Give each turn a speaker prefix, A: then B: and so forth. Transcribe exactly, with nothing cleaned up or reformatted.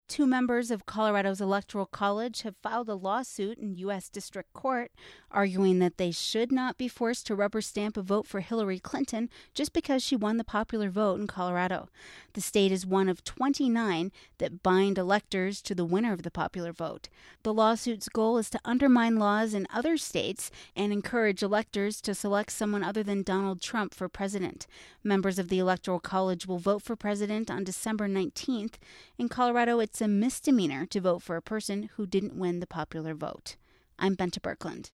A: Two members of Colorado's Electoral College have filed a lawsuit in U S District Court, arguing that they should not be forced to rubber stamp a vote for Hillary Clinton just because she won the popular vote in Colorado. The state is one of twenty-nine that bind electors to the winner of the popular vote. The lawsuit's goal is to undermine laws in other states and encourage electors to select someone other than Donald Trump for president. Members of the Electoral College will vote for president on December nineteenth. In Colorado, it's a misdemeanor to vote for a person who didn't win the popular vote. I'm Bente Birkeland.